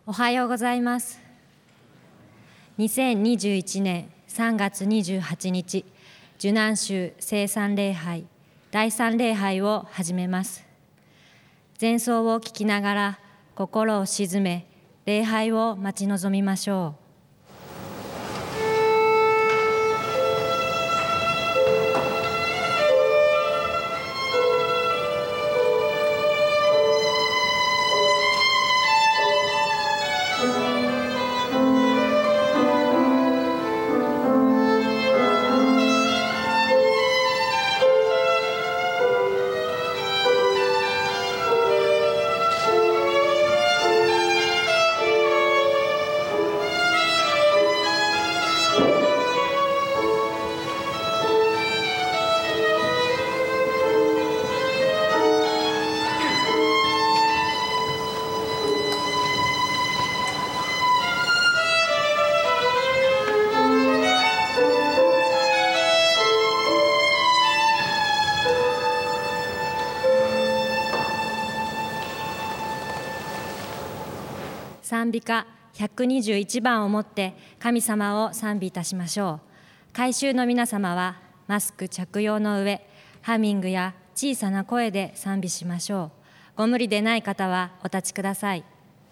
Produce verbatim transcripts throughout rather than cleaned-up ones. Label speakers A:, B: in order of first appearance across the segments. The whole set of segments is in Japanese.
A: おはようございます。にせんにじゅういちねんさんがつにじゅうはちにち、受難週聖三礼拝だいさん礼拝を始めます。前奏を聞きながら心を静め、礼拝を待ち望みましょう。賛美歌ひゃくにじゅういちばんをもって神様を賛美いたしましょう。改宗の皆様はマスク着用の上、ハミングや小さな声で賛美しましょう。ご無理でない方はお立ちください。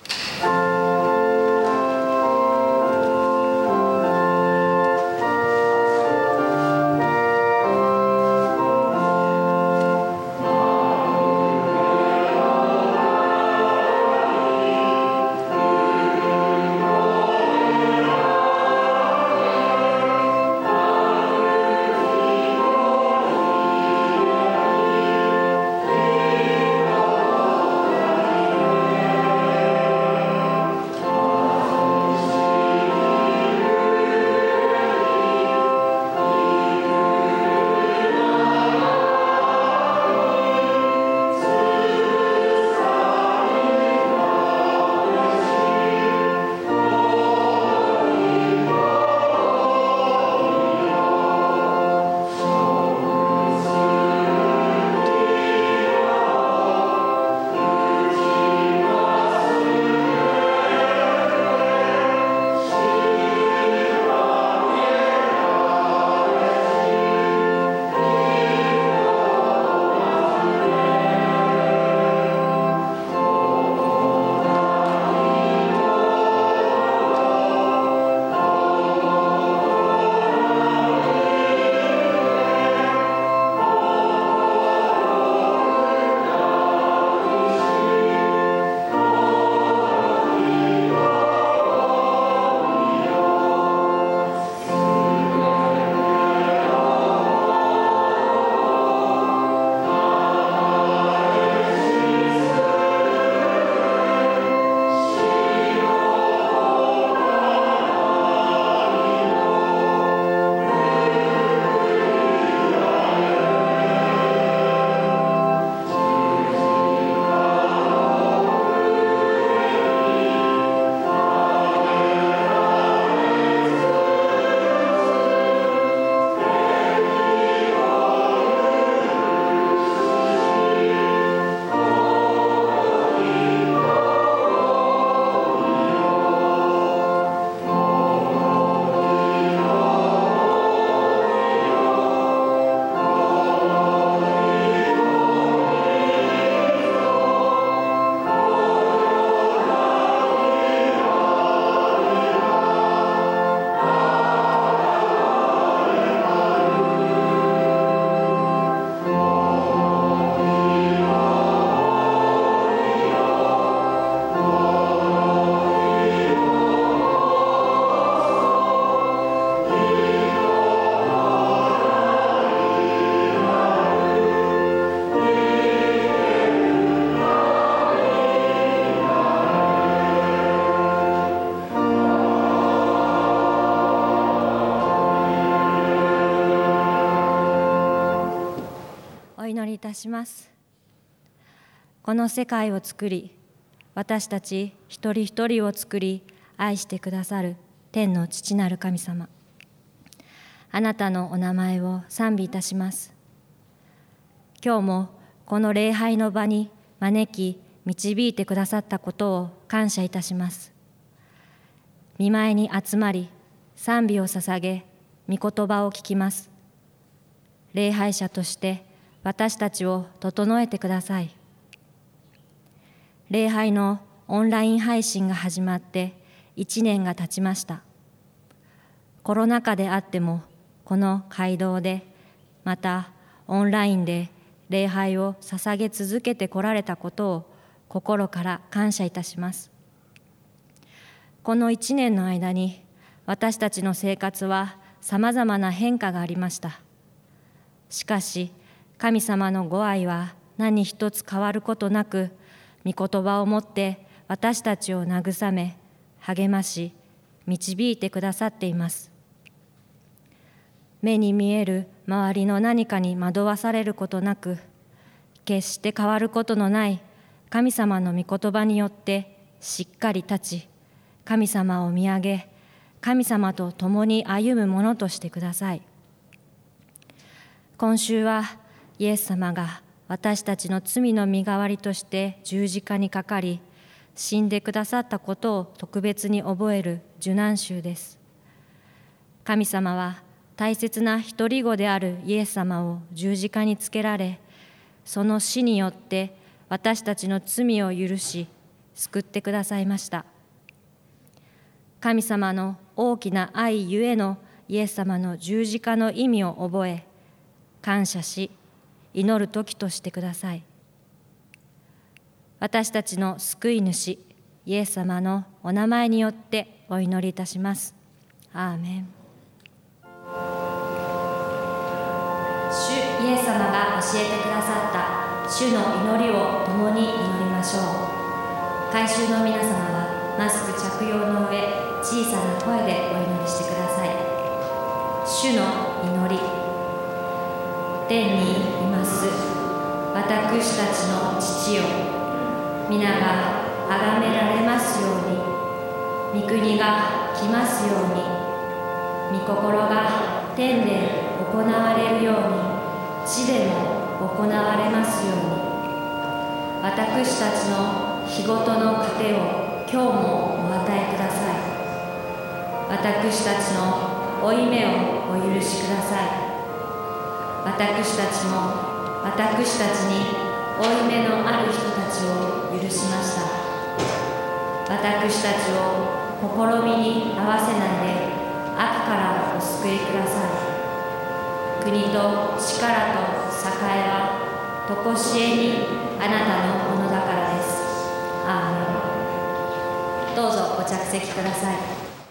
A: お祈りいたします。この世界を作り、私たち一人一人を作り、愛してくださる天の父なる神様、あなたのお名前を賛美いたします。今日もこの礼拝の場に招き導いてくださったことを感謝いたします。 御前に集まり、賛美を捧げ、御言葉を聞きます。礼拝者として私たちを整えてください。礼拝のオンライン配信が始まっていちねんが経ちました。コロナ禍であっても、この街道で、またオンラインで礼拝を捧げ続けてこられたことを心から感謝いたします。このいちねんの間に私たちの生活はさまざまな変化がありました。しかし神様のご愛は何一つ変わることなく、御言葉をもって私たちを慰め、励まし、導いてくださっています。目に見える周りの何かに惑わされることなく、決して変わることのない神様の御言葉によってしっかり立ち、神様を見上げ、神様と共に歩むものとしてください。今週はイエス様が私たちの罪の身代わりとして十字架にかかり、死んでくださったことを特別に覚える受難週です。神様は大切な一人子であるイエス様を十字架につけられ、その死によって私たちの罪を許し、救ってくださいました。神様の大きな愛ゆえのイエス様の十字架の意味を覚え、感謝し、祈る時としてください。私たちの救い主、イエス様のお名前によってお祈りいたします。アーメン。主イエス様が教えてくださった主の祈りを共に祈りましょう。改宗の皆様はマスク着用の上、小さな声でお祈りしてください。主の祈り。天にいます私たちの父よ、皆が崇められますように、御国が来ますように、御心が天で行われるように地でも行われますように。私たちの日ごとの糧を今日もお与えください。私たちの負い目をお許しください。私たちも私たちに負い目のある人たちを許しました。私たちを試みに合わせないで悪からお救いください。国と力と栄えはとこしえにあなたのものだからです。アーメン。どうぞご着席ください。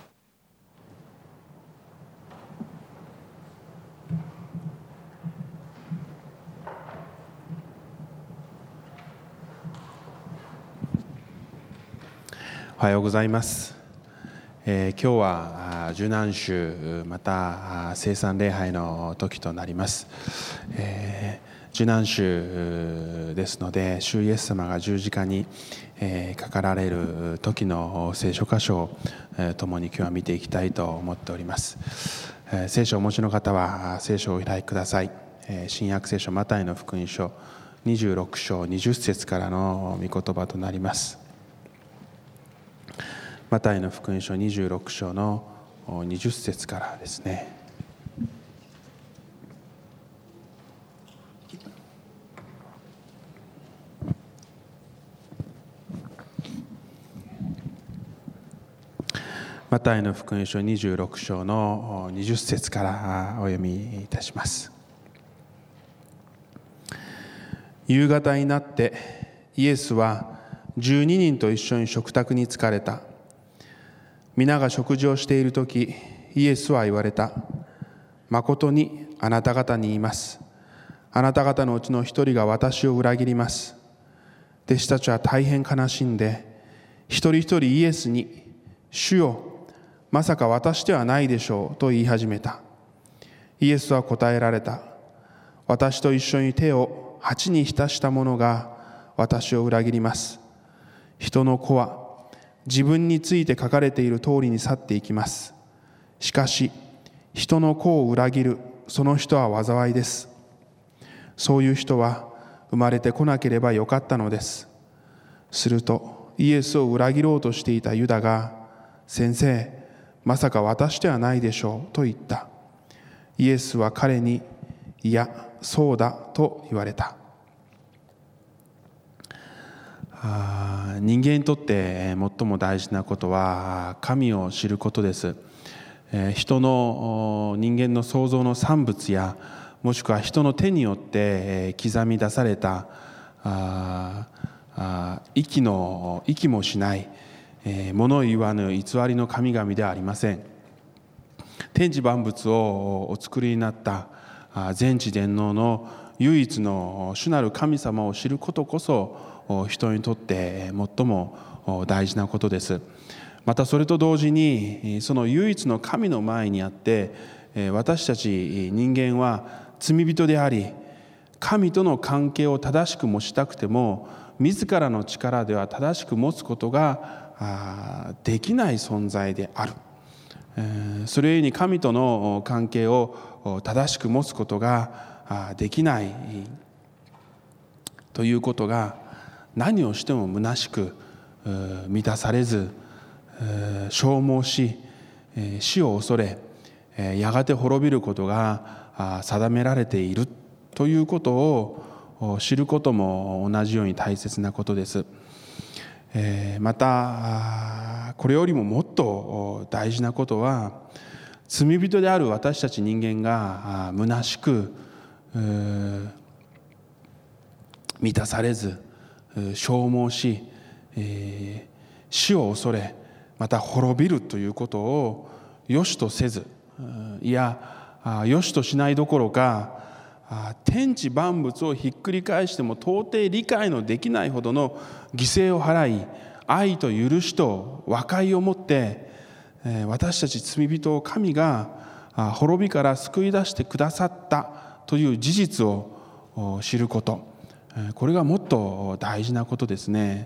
B: おはようございます。えー、今日は受難週また聖餐礼拝の時となります。えー、受難週ですので、主イエス様が十字架に、えー、かかられる時の聖書箇所を、えー、共に今日は見ていきたいと思っております。えー、聖書をお持ちの方は聖書をお開きください。えー、新約聖書マタイの福音書にじゅうろく章にじゅっ節からの御言葉となります。マタイの福音書にじゅうろく章のにじゅっ節からですね。マタイの福音書にじゅうろく章のにじゅっ節からお読みいたします。夕方になってイエスはじゅうににんと一緒に食卓に疲れた。皆が食事をしているとき、イエスは言われた。まことにあなた方に言います。あなた方のうちの一人が私を裏切ります。弟子たちは大変悲しんで、一人一人イエスに、主よ、まさか私ではないでしょうと言い始めた。イエスは答えられた。私と一緒に手を鉢に浸した者が私を裏切ります。人の子は自分について書かれている通りに去っていきます。しかし、人の子を裏切るその人は災いです。そういう人は生まれてこなければよかったのです。すると、イエスを裏切ろうとしていたユダが、先生、 まさか私ではないでしょうと言った。イエスは彼に、いや、そうだと言われた。あ人間にとって最も大事なことは神を知ることです。人の人間の創造の産物やもしくは人の手によって刻み出されたああ息の息もしない物言わぬ偽りの神々ではありません。天地万物をお作りになった全知全能の唯一の主なる神様を知ることこそ人にとって最も大事なことです。またそれと同時にその唯一の神の前にあって私たち人間は罪人であり、神との関係を正しく持ちたくても自らの力では正しく持つことができない存在である。それゆえに神との関係を正しく持つことができないということが何をしても虚しく満たされず消耗し死を恐れやがて滅びることが定められているということを知ることも同じように大切なことです。またこれよりももっと大事なことは罪人である私たち人間が虚しく満たされず消耗し、えー、死を恐れまた滅びるということを良しとせず、いや良しとしないどころか天地万物をひっくり返しても到底理解のできないほどの犠牲を払い、愛と許しと和解をもって私たち罪人を神が滅びから救い出してくださったという事実を知ること、これがもっと大事なことですね。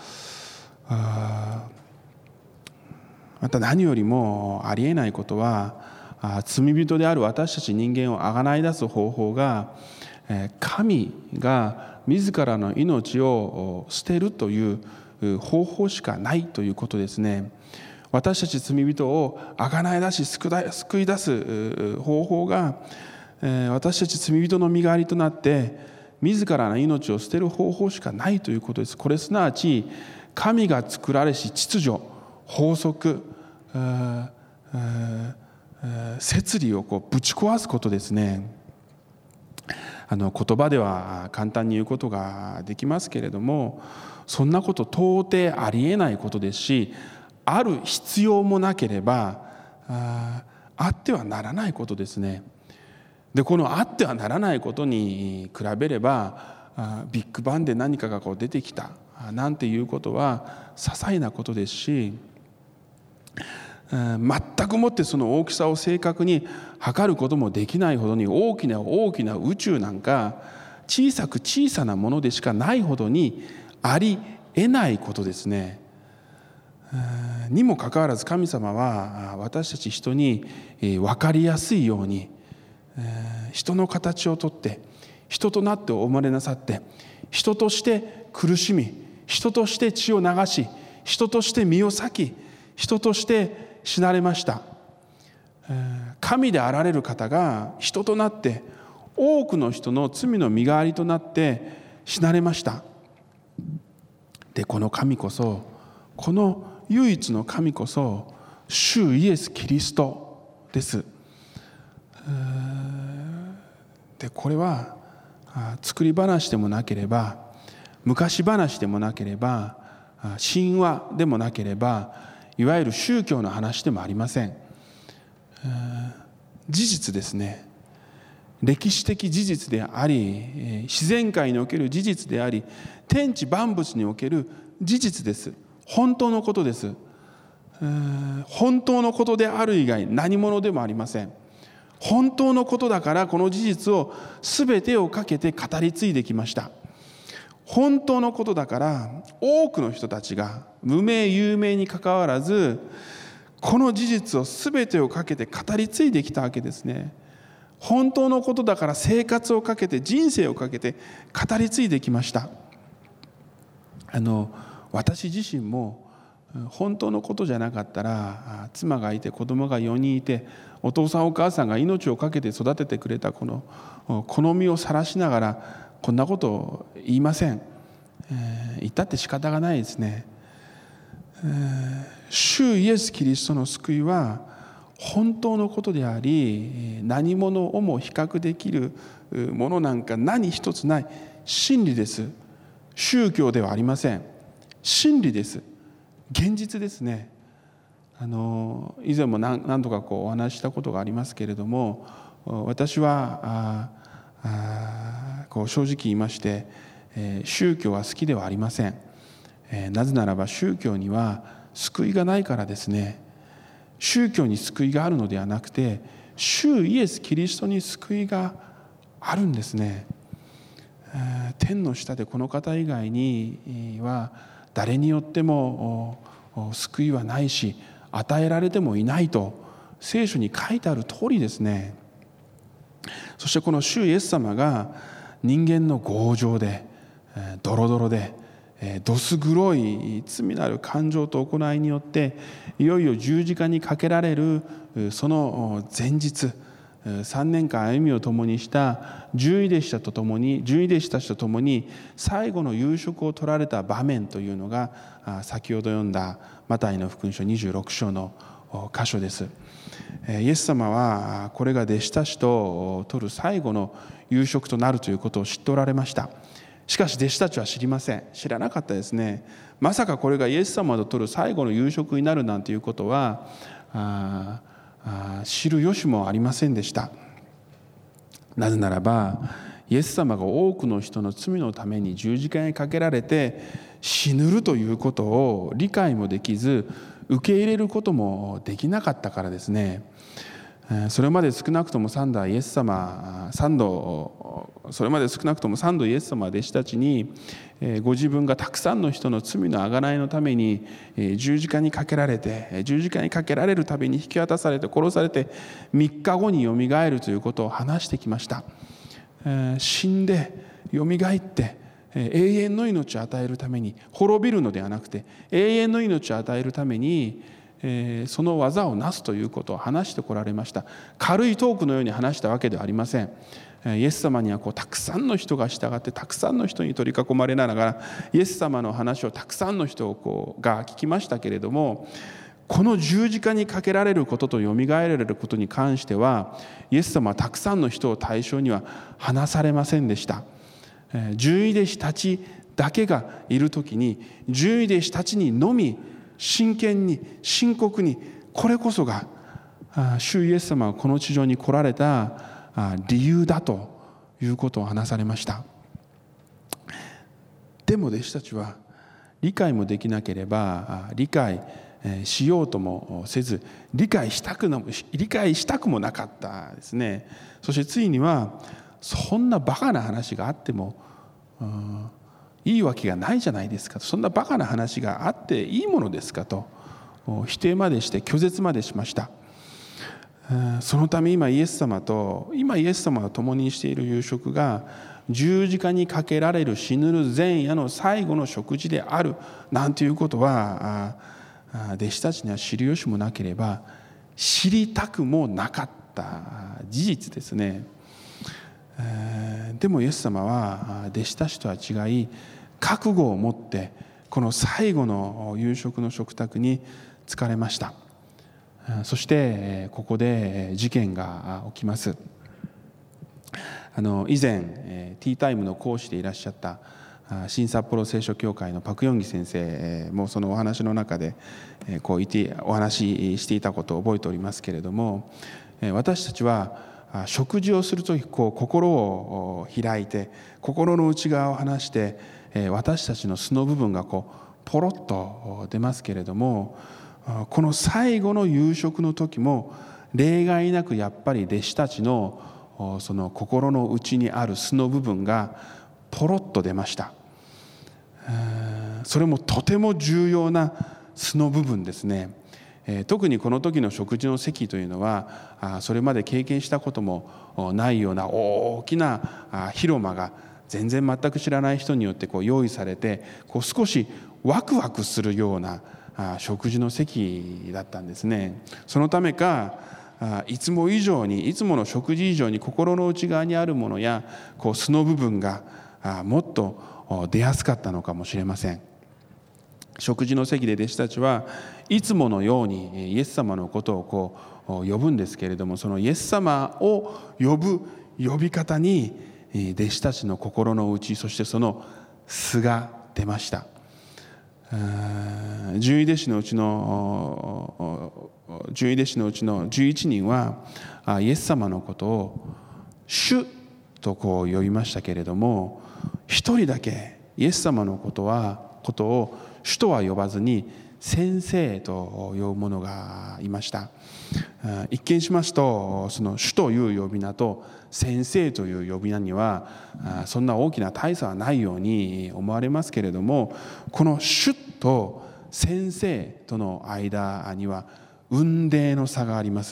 B: また何よりもありえないことは罪人である私たち人間をあがない出す方法が神が自らの命を捨てるという方法しかないということですね。私たち罪人をあがない出し救い出す方法が私たち罪人の身代わりとなって自らの命を捨てる方法しかないということです。これすなわち神が作られし秩序、法則、摂理をこうぶち壊すことですね。あの言葉では簡単に言うことができますけれども、そんなこと到底ありえないことですし、ある必要もなければ あ, あってはならないことですね。でこのあってはならないことに比べればビッグバンで何かがこう出てきたなんていうことは些細なことですし、全くもってその大きさを正確に測ることもできないほどに大きな大きな宇宙なんか小さく小さなものでしかないほどにありえないことですね。にもかかわらず神様は私たち人に分かりやすいように人の形をとって人となってお生まれなさって、人として苦しみ、人として血を流し、人として身を裂き、人として死なれました。神であられる方が人となって多くの人の罪の身代わりとなって死なれました。でこの神こそ、この唯一の神こそ主イエス・キリストです。でこれは作り話でもなければ昔話でもなければ神話でもなければいわゆる宗教の話でもありません。事実ですね。歴史的事実であり、自然界における事実であり、天地万物における事実です。本当のことです。本当のことである以外何者でもありません。本当のことだからこの事実を全てをかけて語り継いできました。本当のことだから多くの人たちが無名有名にかかわらずこの事実を全てをかけて語り継いできたわけですね。本当のことだから生活をかけて人生をかけて語り継いできました。あの私自身も本当のことじゃなかったら、妻がいて子供がよにんいて、お父さんお母さんが命を懸けて育ててくれたこの好みを晒しながらこんなことを言いません。えー、言ったって仕方がないですね。えー、主イエス・キリストの救いは本当のことであり、何者をも比較できるものなんか何一つない真理です。宗教ではありません。真理です。現実ですね。あの以前も 何, 何度かこうお話ししたことがありますけれども、私はああこう正直言いまして、えー、宗教は好きではありません。えー、なぜならば宗教には救いがないからですね。宗教に救いがあるのではなくて、主イエス・キリストに救いがあるんですね。えー、天の下でこの方以外には誰によっても救いはないし、与えられてもいないと聖書に書いてある通りですね。そしてこの主イエス様が人間の強情で、ドロドロで、どす黒い罪なる感情と行いによっていよいよ十字架にかけられるその前日、さんねんかん歩みを共にした十位弟子たちと共に十位弟子たちと共に最後の夕食を取られた場面というのが先ほど読んだマタイの福音書にじゅうろく章の箇所です。イエス様はこれが弟子たちと取る最後の夕食となるということを知っておられました。しかし弟子たちは知りません。知らなかったですね。まさかこれがイエス様と取る最後の夕食になるなんていうことはああ知る由もありませんでした。なぜならばイエス様が多くの人の罪のために十字架にかけられて死ぬるということを理解もできず、受け入れることもできなかったからですね。それまで少なくとも三度イエス様三度それまで少なくとも三度イエス様は弟子たちにご自分がたくさんの人の罪の贖いのために十字架にかけられて十字架にかけられるたびに引き渡されて殺されてみっかごによみがえるということを話してきました。死んでよみがえって永遠の命を与えるために、滅びるのではなくて永遠の命を与えるためにその技をなすということを話してこられました。軽いトークのように話したわけではありません。イエス様にはこうたくさんの人が従って、たくさんの人に取り囲まれながらイエス様の話をたくさんの人をこうが聞きましたけれども、この十字架にかけられることとよみがえられることに関してはイエス様はたくさんの人を対象には話されませんでした。十位弟子たちだけがいるときに、十位弟子たちにのみ真剣に深刻に、これこそが主イエス様がこの地上に来られた理由だということを話されました。でも弟子たちは理解もできなければ理解しようともせず、理解したくの理解したくもなかったですね。そしてついにはそんなバカな話があっても、うん、いいわけがないじゃないですかと、そんなバカな話があっていいものですかと否定までして拒絶までしました。そのため今イエス様と今イエス様が共にしている夕食が十字架にかけられる死ぬる前夜の最後の食事であるなんていうことは弟子たちには知る由もなければ知りたくもなかった事実ですね。でもイエス様は弟子たちとは違い覚悟を持ってこの最後の夕食の食卓に着かれました。そしてここで事件が起きます。あの以前ティータイムの講師でいらっしゃった新札幌聖書協会のパクヨンギ先生もそのお話の中でこう言ってお話ししていたことを覚えておりますけれども、私たちは食事をするときこう心を開いて心の内側を話して私たちの素の部分がこうポロッと出ますけれども、この最後の夕食の時も例外なくやっぱり弟子たちのその心の内にある素の部分がポロッと出ました。それもとても重要な素の部分ですね。特にこの時の食事の席というのはそれまで経験したこともないような大きな広間が全然全く知らない人によってこう用意されて、こう少しワクワクするような食事の席だったんですね。そのためかいつも以上にいつもの食事以上に心の内側にあるものやこう素の部分がもっと出やすかったのかもしれません。食事の席で弟子たちはいつものようにイエス様のことをこう呼ぶんですけれども、そのイエス様を呼ぶ呼び方に弟子たちの心の内、そしてその素が出ました。十二弟子のうちの十二弟子のうちのじゅういちにんはイエス様のことを主とこう呼びましたけれども、一人だけイエス様のことはことを主とは呼ばずに先生と呼ぶ者がいました。一見しますとその主という呼び名と先生という呼び名にはそんな大きな大差はないように思われますけれども、この主と先生との間には雲泥の差があります。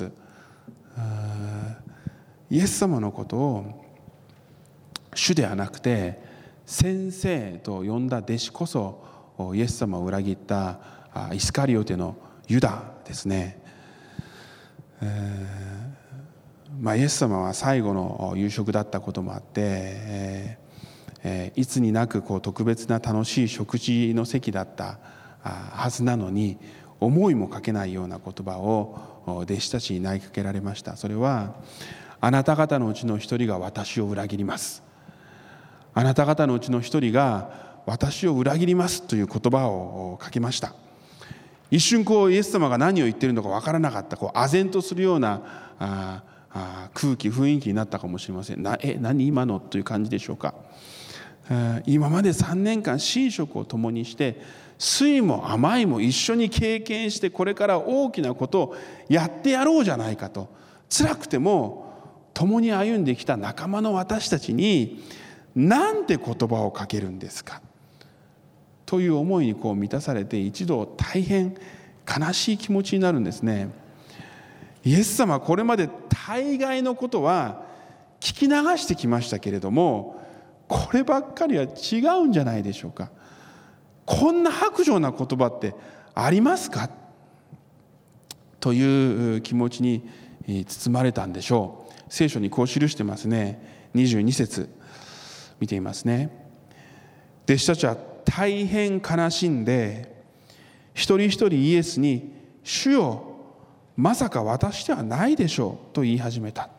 B: イエス様のことを主ではなくて先生と呼んだ弟子こそイエス様を裏切ったイスカリオテのユダですね。えーまあ、イエス様は最後の夕食だったこともあって、えーえー、いつになくこう特別な楽しい食事の席だったはずなのに、思いもかけないような言葉を弟子たちに投げかけられました。それは、あなた方のうちの一人が私を裏切ります、あなた方のうちの一人が私を裏切りますという言葉をかけました。一瞬こうイエス様が何を言っているのか分からなかった、こう唖然とするようなああ空気雰囲気になったかもしれません。なえ何今のという感じでしょうか。今までさんねんかん寝食を共にして酸いも甘いも一緒に経験して、これから大きなことをやってやろうじゃないかと、辛くても共に歩んできた仲間の私たちになんて言葉をかけるんですかという思いにこう満たされて、一度大変悲しい気持ちになるんですね。イエス様はこれまで大概のことは聞き流してきましたけれども、こればっかりは違うんじゃないでしょうか。こんな薄情な言葉ってありますかという気持ちに包まれたんでしょう。聖書にこう記してますね。にじゅうに節見ていますね。弟子たちは大変悲しんで一人一人イエスに、主よ、まさか私ではないでしょうと言い始めた。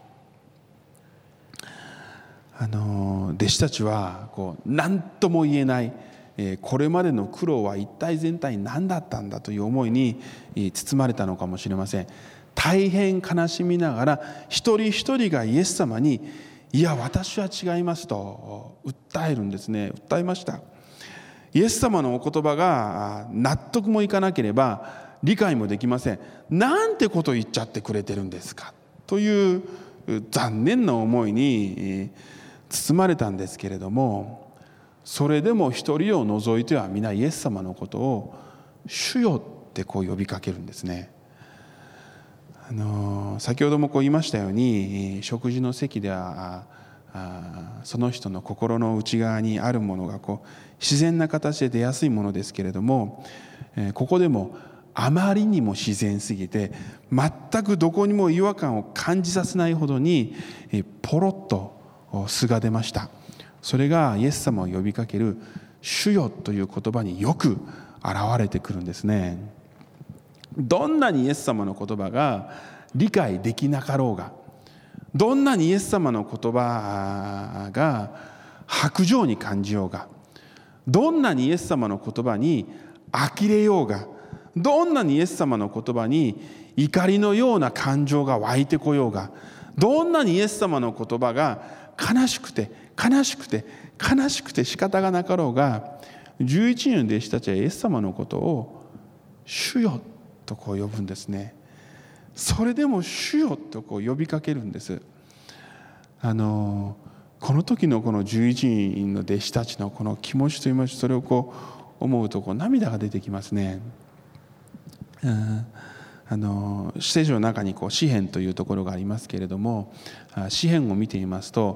B: あの弟子たちはこう何とも言えない、これまでの苦労は一体全体何だったんだという思いに包まれたのかもしれません。大変悲しみながら一人一人がイエス様に、いや私は違いますと訴えるんですね。訴えました。イエス様のお言葉が納得もいかなければ理解もできません。なんてこと言っちゃってくれてるんですかという残念な思いに包まれたんですけれども、それでも一人を除いては皆イエス様のことを主よってこう呼びかけるんですね。あの先ほどもこう言いましたように、食事の席ではあその人の心の内側にあるものがこう自然な形で出やすいものですけれども、ここでもあまりにも自然すぎて全くどこにも違和感を感じさせないほどにポロッと素が出ました。それがイエス様を呼びかける主よという言葉によく現れてくるんですね。どんなにイエス様の言葉が理解できなかろうが、どんなにイエス様の言葉が薄情に感じようが、どんなにイエス様の言葉に呆れようが、どんなにイエス様の言葉に怒りのような感情が湧いてこようが、どんなにイエス様の言葉が悲しくて悲しくて悲しくて仕方がなかろうが、じゅういちにんの弟子たちはイエス様のことを主よとこう呼ぶんですね。それでも主よとこう呼びかけるんです。あのこの時のこのじゅういちにんの弟子たちのこの気持ちといいますか、それをこう思うとこう涙が出てきますね。うんあの聖書の中にこう詩編というところがありますけれども、詩編を見ていますと、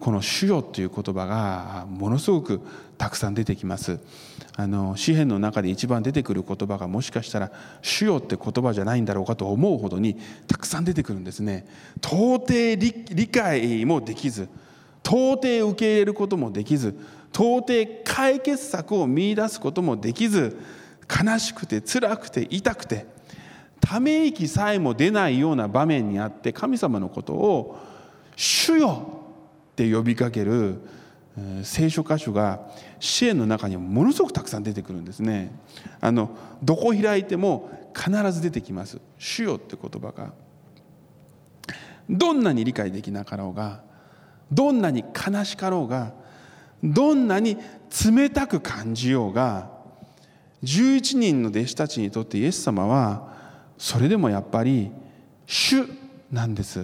B: この主よという言葉がものすごくたくさん出てきます。あの詩篇の中で一番出てくる言葉がもしかしたら主よって言葉じゃないんだろうかと思うほどにたくさん出てくるんですね。到底 理, 理解もできず、到底受け入れることもできず、到底解決策を見出すこともできず、悲しくて辛くて痛くてため息さえも出ないような場面にあって、神様のことを主よって呼びかける聖書箇所が詩篇の中にはものすごくたくさん出てくるんですね。あのどこ開いても必ず出てきます。主よって言葉がどんなに理解できなかろうが、どんなに悲しかろうが、どんなに冷たく感じようが、じゅういちにんの弟子たちにとってイエス様はそれでもやっぱり主なんです。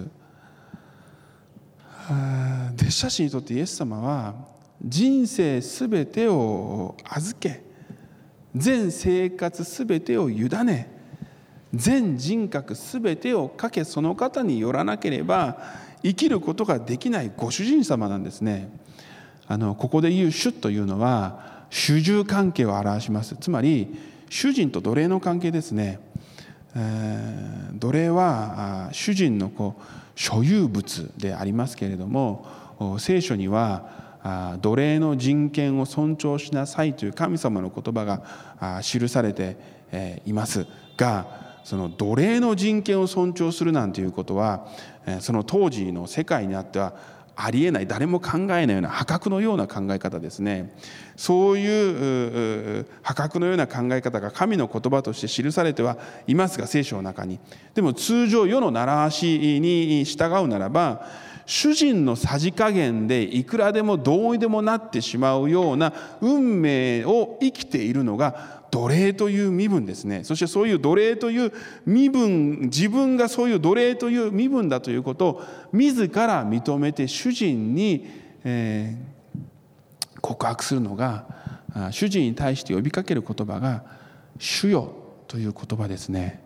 B: 弟子たちにとってイエス様は人生すべてを預け、全生活すべてを委ね、全人格すべてをかけ、その方によらなければ生きることができないご主人様なんですね。あのここで言う主というのは主従関係を表します。つまり主人と奴隷の関係ですね。えー、奴隷は主人のこう所有物でありますけれども、聖書には奴隷の人権を尊重しなさいという神様の言葉が記されていますが、その奴隷の人権を尊重するなんていうことはその当時の世界にあってはありえない、誰も考えないような破格のような考え方ですね。そういう破格のような考え方が神の言葉として記されてはいますが、聖書の中に。でも通常世の習わしに従うならば、主人のさじ加減でいくらでもどうにでもなってしまうような運命を生きているのが奴隷という身分ですね。そしてそういう奴隷という身分、自分がそういう奴隷という身分だということを自ら認めて主人に、えー、告白するのが、主人に対して呼びかける言葉が主よという言葉ですね。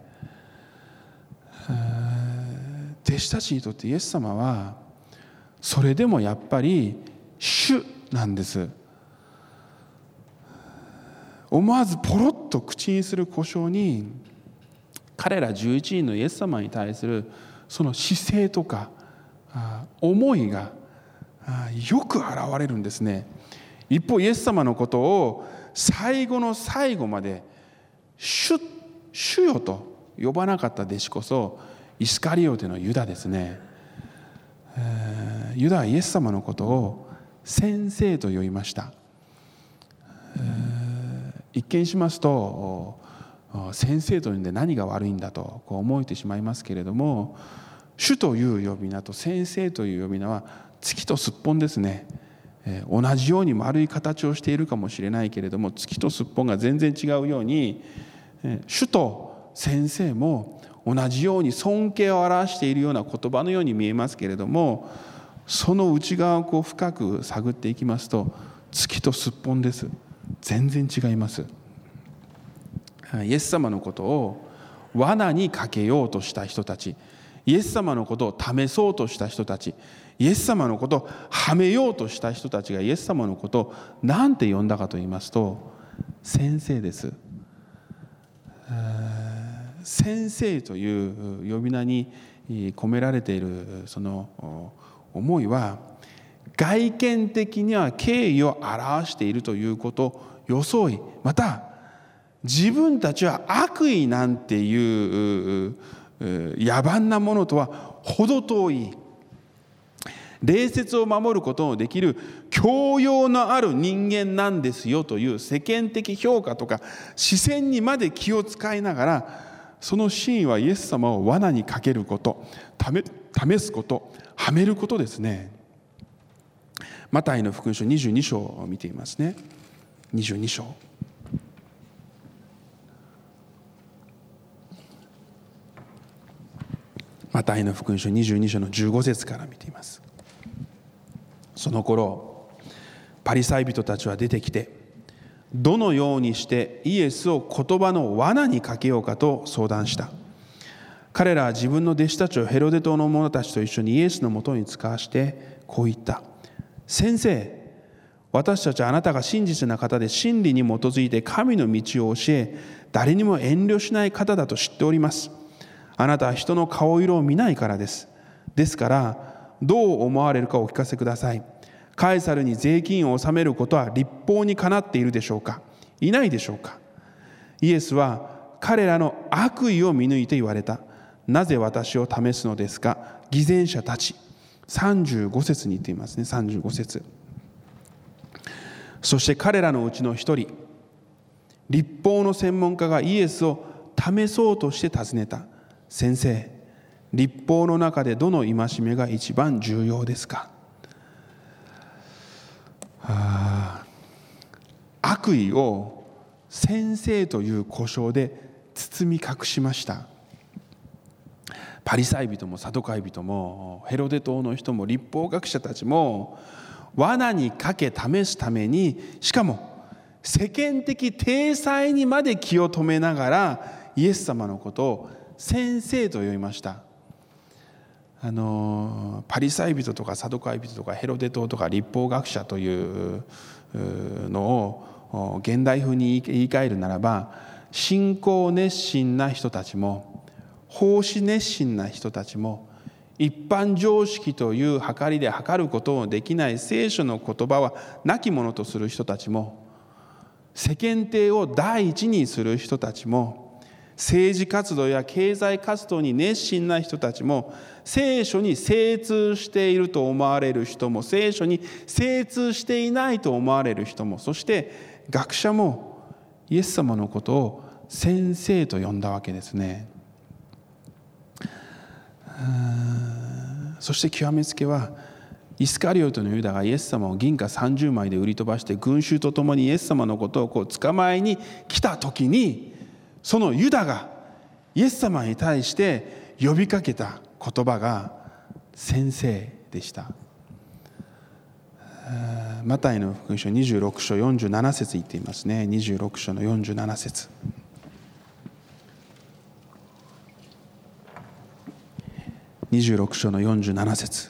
B: 弟子たちにとってイエス様はそれでもやっぱり主なんです。思わずポロッと口にする呼称に、彼らじゅういちにんのイエス様に対するその姿勢とか思いがよく現れるんですね。一方イエス様のことを最後の最後まで主、主よと呼ばなかった弟子こそイスカリオテのユダですね。ユダはイエス様のことを先生と呼びました。一見しますと先生と呼んで何が悪いんだとこう思えてしまいますけれども、主という呼び名と先生という呼び名は月とすっぽんですね。同じように丸い形をしているかもしれないけれども、月とすっぽんが全然違うように、主と先生も同じように尊敬を表しているような言葉のように見えますけれども、その内側をこう深く探っていきますと月とすっぽんです。全然違います。イエス様のことを罠にかけようとした人たち、イエス様のことを試そうとした人たち、イエス様のことをはめようとした人たちがイエス様のことを何て呼んだかと言いますと、先生です。先生という呼び名に込められているその思いは、外見的には敬意を表しているということを装い、また自分たちは悪意なんていう野蛮なものとは程遠い、礼節を守ることのできる教養のある人間なんですよという世間的評価とか視線にまで気を使いながら、その真意はイエス様を罠にかけること、試すこと、はめることですね。マタイの福音書にじゅうに章を見てみますね。にじゅうに章。マタイの福音書にじゅうに章のじゅうご節から見ています。その頃パリサイ人たちは出てきて、どのようにしてイエスを言葉の罠にかけようかと相談した。彼らは自分の弟子たちをヘロデ島の者たちと一緒にイエスのもとに使わしてこう言った。 先生、私たちはあなたが真実な方で真理に基づいて神の道を教え、誰にも遠慮しない方だと知っております。あなたは人の顔色を見ないからです。ですからどう思われるかお聞かせください。カエサルに税金を納めることは立法にかなっているでしょうか、いないでしょうか。イエスは彼らの悪意を見抜いて言われた。なぜ私を試すのですか、偽善者たち。さんじゅうご節に言っていますね。さんじゅうご節。そして彼らのうちの一人、律法の専門家がイエスを試そうとして尋ねた。先生、律法の中でどの戒めが一番重要ですか。あ悪意を先生という呼称で包み隠しました。パリサイ人もサドカイ人もヘロデ島の人も律法学者たちも罠にかけ試すために、しかも世間的体裁にまで気を止めながらイエス様のことを先生と呼びました。あのパリサイ人とかサドカイ人とかヘロデ島とか律法学者というのを現代風に言い換えるならば、信仰熱心な人たちも奉仕熱心な人たちも、一般常識という計りで測ることのできない聖書の言葉はなきものとする人たちも、世間体を第一にする人たちも、政治活動や経済活動に熱心な人たちも、聖書に精通していると思われる人も、聖書に精通していないと思われる人も、そして学者もイエス様のことを先生と呼んだわけですね。そして極めつけは、イスカリオテのユダがイエス様を銀貨さんじゅうまいで売り飛ばして群衆と共にイエス様のことをこう捕まえに来た時に、そのユダがイエス様に対して呼びかけた言葉が先生でした。マタイの福音書にじゅうろく章よんじゅうなな節言っていますね。にじゅうろく章のよんじゅうなな節。にじゅうろく章のよんじゅうなな節。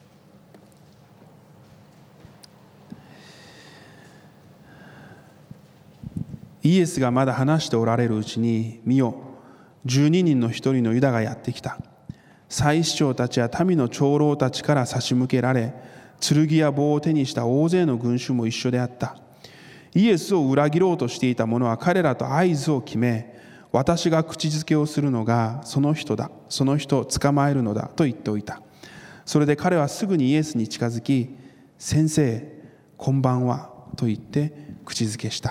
B: イエスがまだ話しておられるうちに、見よ、十二人の一人のユダがやってきた。祭司長たちや民の長老たちから差し向けられ、剣や棒を手にした大勢の群衆も一緒であった。イエスを裏切ろうとしていた者は彼らと合図を決め、私が口づけをするのがその人だ、その人を捕まえるのだと言っておいた。それで彼はすぐにイエスに近づき、先生、こんばんはと言って口づけした。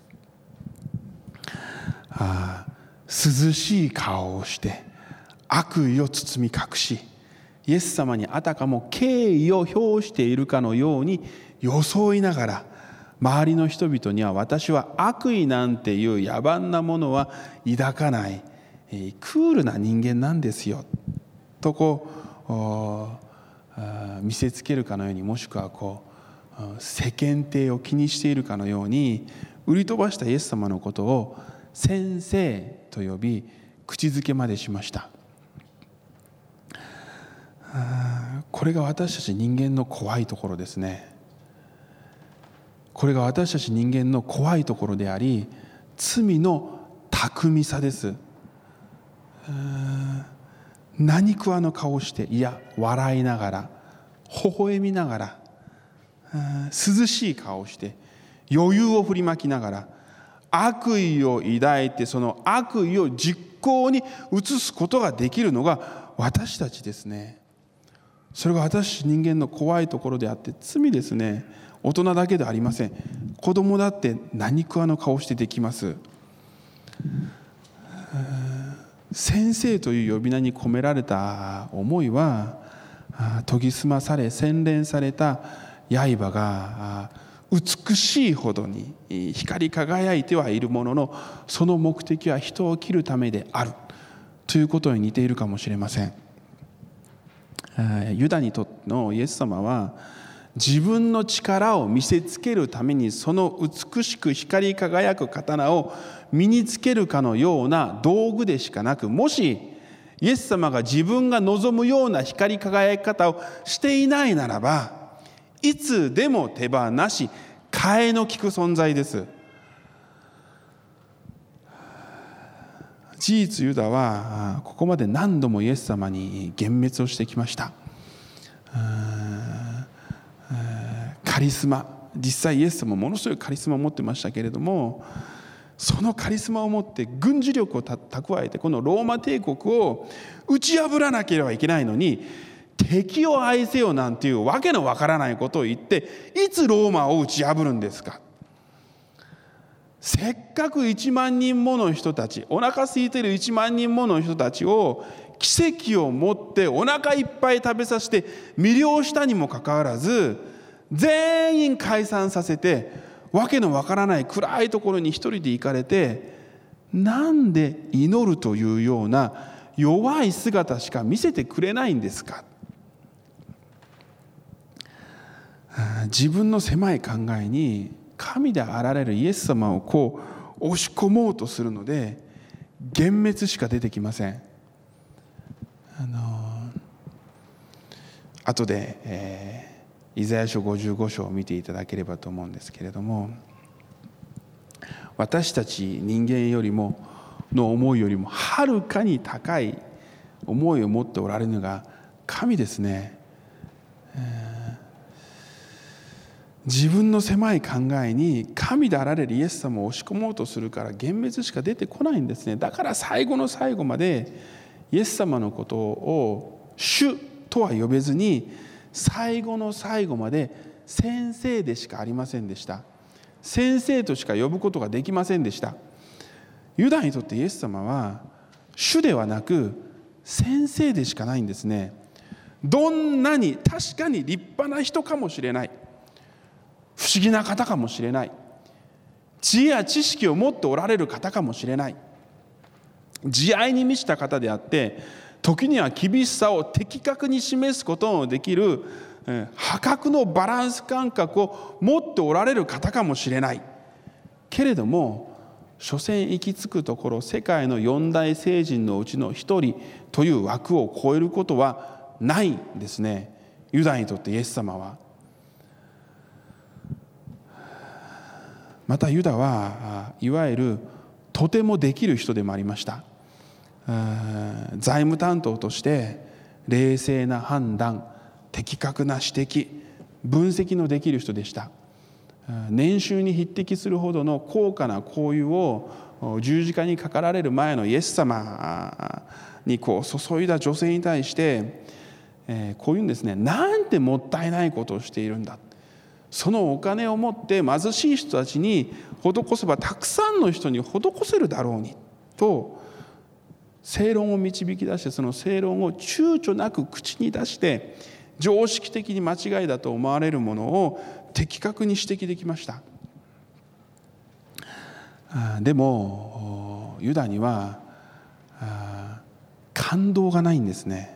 B: ああ、涼しい顔をして悪意を包み隠し、イエス様にあたかも敬意を表しているかのように装いながら、周りの人々には私は悪意なんていう野蛮なものは抱かない、クールな人間なんですよとこう見せつけるかのように、もしくはこう世間体を気にしているかのように売り飛ばしたイエス様のことを先生と呼び、口づけまでしました。これが私たち人間の怖いところですね。これが私たち人間の怖いところであり、罪の巧みさです。何食わぬ顔をして、いや笑いながら、微笑みながら、涼しい顔をして余裕を振りまきながら、悪意を抱いてその悪意を実行に移すことができるのが私たちですね。それが私人間の怖いところであって、罪ですね。大人だけではありません。子供だって何食わぬ顔してできます。先生という呼び名に込められた思いは、研ぎ澄まされ洗練された刃が美しいほどに光り輝いてはいるものの、その目的は人を切るためであるということに似ているかもしれません。ユダにとってのイエス様は、自分の力を見せつけるためにその美しく光り輝く刀を身につけるかのような道具でしかなく、もしイエス様が自分が望むような光り輝き方をしていないならば、 いつでも手放し、替えの利く存在です。事実ユダはここまで何度もイエス様に幻滅をしてきました。カリスマ、実際イエス様もものすごいカリスマを持ってましたけれども、そのカリスマを持って軍事力を蓄えてこのローマ帝国を打ち破らなければいけないのに、敵を愛せよなんていうわけのわからないことを言って、いつローマを打ち破るんですか。せっかくいちまんにんもの人たち、お腹空いてるいちまんにんもの人たちを奇跡を持ってお腹いっぱい食べさせて魅了したにもかかわらず、全員解散させて、わけのわからない暗いところに一人で行かれて、なんで祈るというような弱い姿しか見せてくれないんですか。自分の狭い考えに神であられるイエス様をこう押し込もうとするので、幻滅しか出てきません。あの後で、えー、イザヤ書ごじゅうご章を見ていただければと思うんですけれども、私たち人間よりもの思いよりもはるかに高い思いを持っておられるのが神ですね。えー自分の狭い考えに神であられるイエス様を押し込もうとするから幻滅しか出てこないんですね。だから最後の最後までイエス様のことを主とは呼べずに、最後の最後まで先生でしかありませんでした。先生としか呼ぶことができませんでした。ユダにとってイエス様は主ではなく先生でしかないんですね。どんなに確かに立派な人かもしれない、不思議な方かもしれない、知恵や知識を持っておられる方かもしれない、慈愛に満ちた方であって、時には厳しさを的確に示すことのできる破格のバランス感覚を持っておられる方かもしれない。けれども所詮行き着くところ、世界の四大聖人のうちの一人という枠を超えることはないんですね。ユダにとってイエス様は。またユダはいわゆるとてもできる人でもありました。財務担当として冷静な判断、的確な指摘、分析のできる人でした。年収に匹敵するほどの高価な香油を十字架にかかられる前のイエス様にこう注いだ女性に対して、こういうんですね。なんてもったいないことをしているんだ。そのお金を持って貧しい人たちに施せばたくさんの人に施せるだろうにと正論を導き出して、その正論を躊躇なく口に出して常識的に間違いだと思われるものを的確に指摘できました。でもユダには感動がないんですね。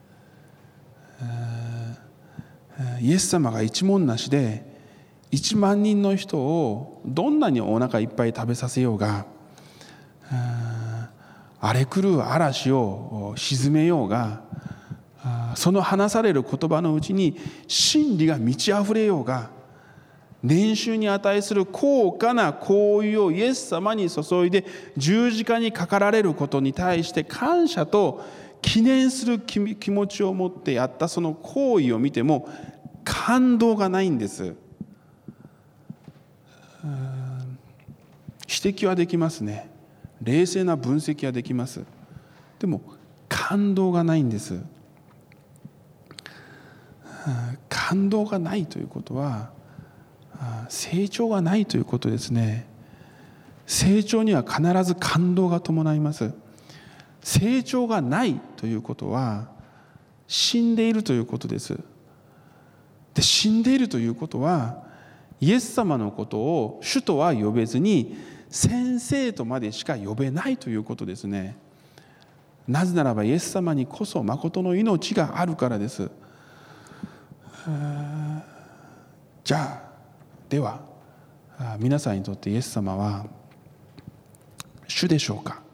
B: イエス様が一文なしで一万人の人をどんなにお腹いっぱい食べさせようが、荒れ狂う嵐を沈めようが、その話される言葉のうちに真理が満ち溢れようが、年収に値する高価な香油をイエス様に注いで十字架にかかられることに対して感謝と記念する気持ちを持ってやったその行為を見ても感動がないんです。指摘はできますね。冷静な分析はできます。でも感動がないんです。感動がないということは成長がないということですね。成長には必ず感動が伴います。成長がないということは死んでいるということです。で、死んでいるということはイエス様のことを主とは呼べずに先生とまでしか呼べないということですね。なぜならばイエス様にこそ誠の命があるからです。じゃあでは皆さんにとってイエス様は主でしょうか、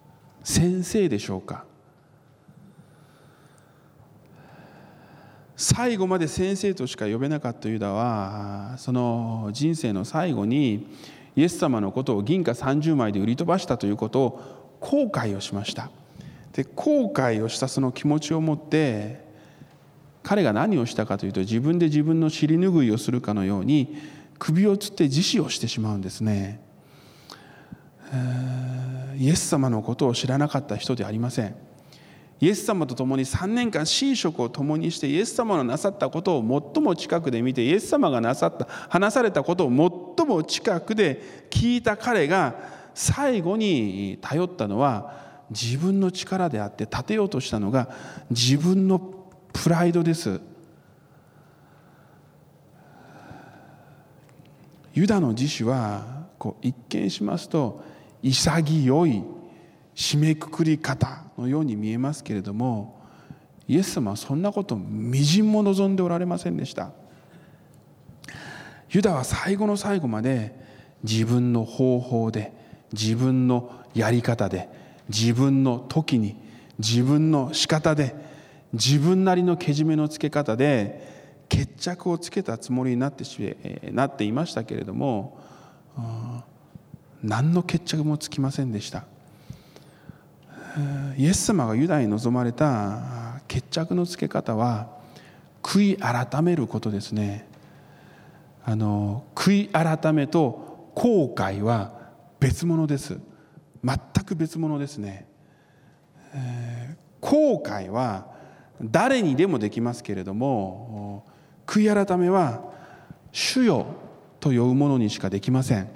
B: 先生でしょうか、支最後まで先生としか呼べなかったユダは、その人生の最後にイエス様のことを銀貨さんじゅうまいで売り飛ばしたということを後悔をしました。で、後悔をしたその気持ちを持って彼が何をしたかというと、自分で自分の尻拭いをするかのように首をつって自死をしてしまうんですね。イエス様のことを知らなかった人ではありません。イエス様と共にさんねんかん寝食を共にして、イエス様のなさったことを最も近くで見て、イエス様がなさった話されたことを最も近くで聞いた彼が最後に頼ったのは自分の力であって、立てようとしたのが自分のプライドです。ユダの自死はこう一見しますと潔い締めくくり方のように見えますけれども、イエス様はそんなことみじんも望んでおられませんでした。ユダは最後の最後まで自分の方法で、自分のやり方で、自分の時に、自分の仕方で、自分なりのけじめのつけ方で決着をつけたつもりになってしなっていましたけれども、何の決着もつきませんでした。イエス様がユダに望まれた決着のつけ方は悔い改めることですね。あの悔い改めと後悔は別物です。全く別物ですね。えー、後悔は誰にでもできますけれども、悔い改めは主よと呼ぶものにしかできません。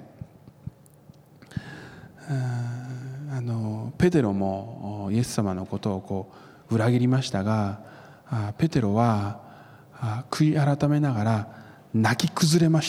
B: あのペテロもイエス様のことをこう裏切りましたが、ペテロは悔い改めながら泣き崩れました。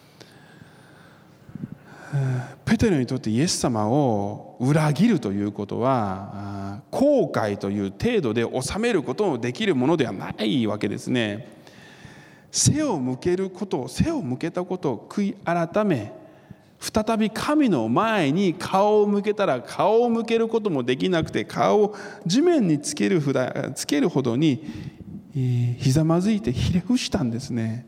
B: ペテロにとってイエス様を裏切るということは後悔という程度で収めることのできるものではないわけですね。背を向けること背を向けたことを悔い改め、再び神の前に顔を向けたら顔を向けることもできなくて、顔を地面につけるふだつけるほどにひざまずいてひれ伏したんですね。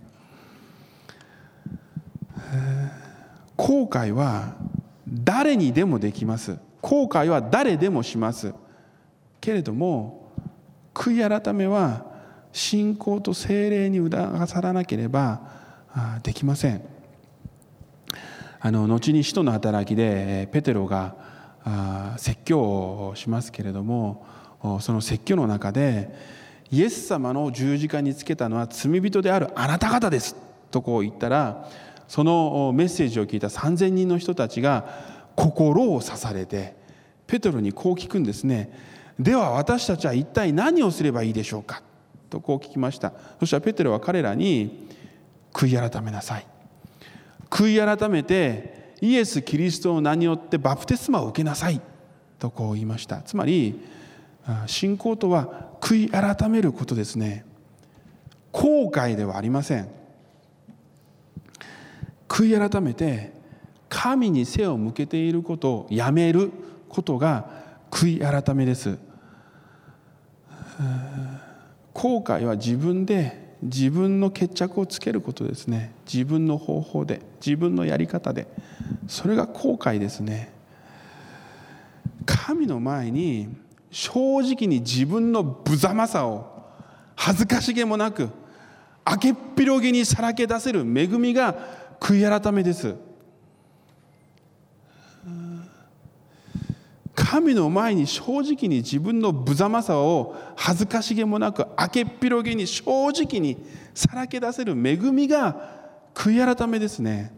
B: 後悔は誰にでもできます。後悔は誰でもしますけれども、悔い改めは信仰と聖霊に促さらなければできません。あの後に使徒の働きでペテロが説教をしますけれども、その説教の中でイエス様の十字架につけたのは罪人であるあなた方ですとこう言ったら、そのメッセージを聞いたさんぜんにんの人たちが心を刺されてペテロにこう聞くんですね。では私たちは一体何をすればいいでしょうかとこう聞きました。そしたらペテロは彼らに悔い改めなさい、悔い改めてイエス・キリストの名によってバプテスマを受けなさいとこう言いました。つまり信仰とは悔い改めることですね。後悔ではありません。悔い改めて神に背を向けていることをやめることが悔い改めです。後悔は自分で自分の決着をつけることですね。自分の方法で、自分のやり方で、それが後悔ですね。神の前に正直に自分の無様さを恥ずかしげもなく明けっ広げにさらけ出せる恵みが悔い改めです。神の前に正直に自分の無様さを恥ずかしげもなく明けっ広げに正直にさらけ出せる恵みが悔い改めですね。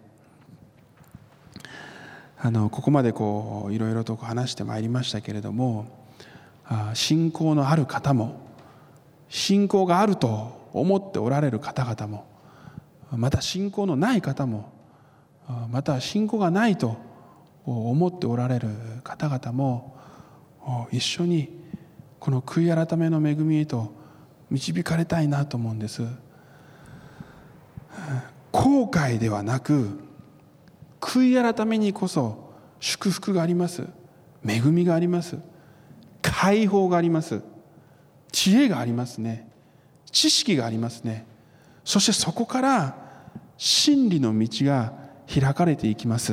B: あのここまでこういろいろと話してまいりましたけれども、信仰のある方も信仰があると思っておられる方々も、また信仰のない方も、また信仰がないと思っておられる方々も一緒にこの悔い改めの恵みへと導かれたいなと思うんです。後悔ではなく悔い改めにこそ祝福があります、恵みがあります、解放があります、知恵がありますね。 知識がありますね。そしてそこから真理の道が開かれていきます。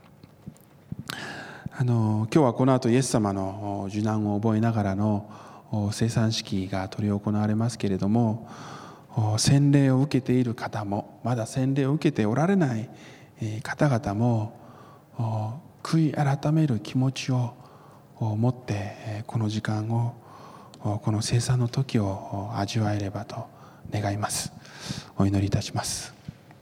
B: あの今日はこの後イエス様の受難を覚えながらの聖餐式が執り行われますけれども、洗礼を受けている方も、まだ洗礼を受けておられない方々も、悔い改める気持ちを持ってこの時間を、この聖餐の時を味わえればと願います。お祈りいたします。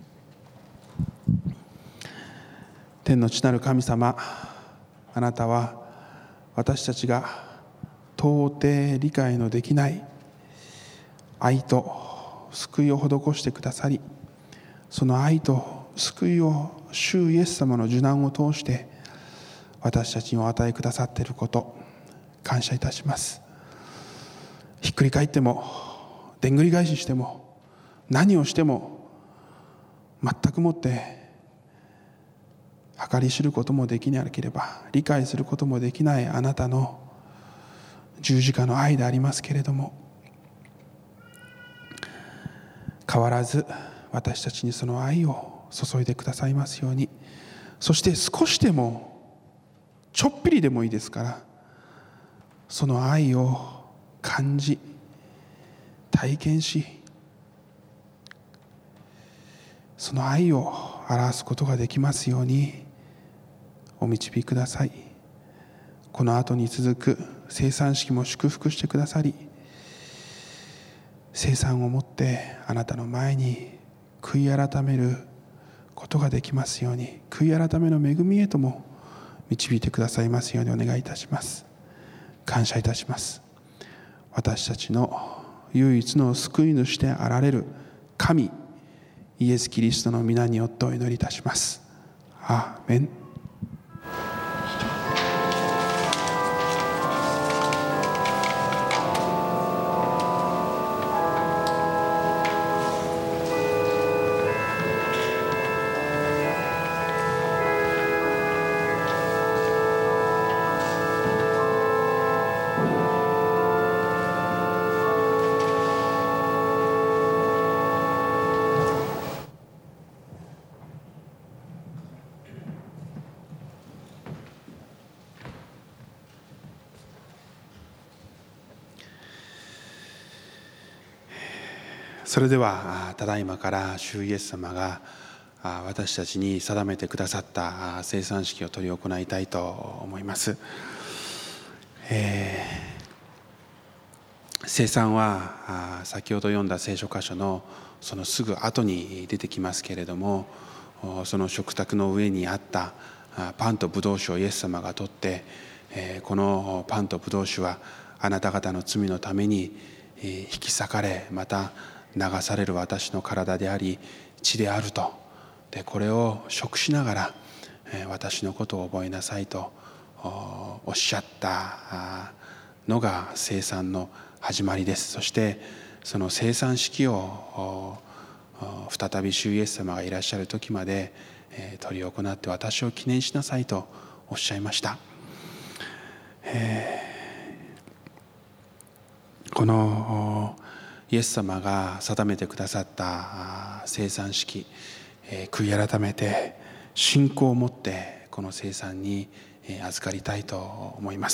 B: 天の父なる神様、あなたは私たちが到底理解のできない愛と救いを施してくださり、その愛と救いを主イエス様の受難を通して私たちにお与えくださっていること、感謝いたします。ひっくり返っても、でんぐり返ししても、何をしても全くもって計り知ることもできなければ理解することもできないあなたの十字架の愛でありますけれども、変わらず私たちにその愛を注いでくださいますように。そして少しでもちょっぴりでもいいですから、その愛を感じ体験し、その愛を表すことができますようにお導きください。この後に続く聖餐式も祝福してくださり、聖餐をもってあなたの前に悔い改めることができますように、悔い改めの恵みへとも導いてくださいますようにお願いいたします。感謝いたします。私たちの唯一の救い主であられる神イエス・キリストの皆によってお祈りいたします。アーメン。それではただいまから主イエス様が私たちに定めてくださった聖餐式を執り行いたいと思います。えー、聖餐は先ほど読んだ聖書箇所のそのすぐ後に出てきますけれども、その食卓の上にあったパンとブドウ酒をイエス様が取って、このパンとブドウ酒はあなた方の罪のために引き裂かれ、また流される私の体であり血であると。でこれを食しながら私のことを覚えなさいとおっしゃったのが聖餐の始まりです。そしてその聖餐式を再び主イエス様がいらっしゃる時まで執り行って私を記念しなさいとおっしゃいました。えー、このイエス様が定めてくださった聖餐式、悔い改めて信仰を持ってこの聖餐に預かりたいと思います。